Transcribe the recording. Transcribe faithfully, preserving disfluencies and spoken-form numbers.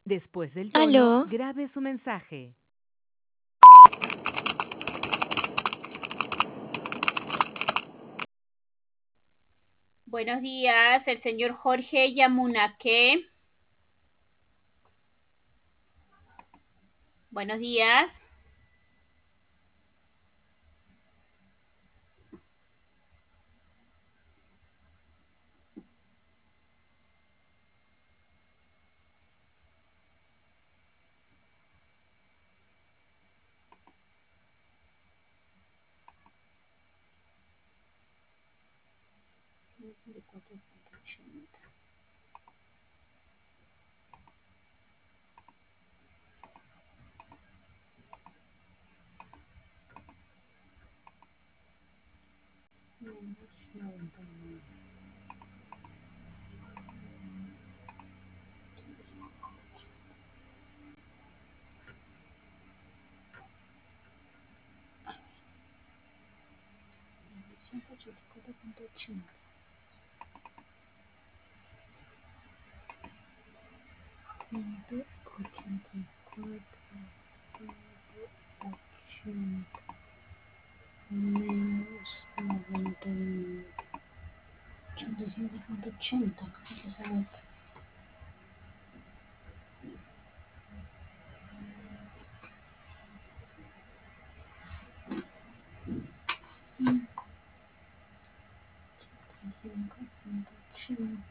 Después del tono, Aló, grabe su mensaje. Buenos días, el señor Jorge Yamunake. Buenos días. Menos noventa y nueve. ochenta y cinco punto ochenta. Hay que saber. ochenta y cinco punto ochenta.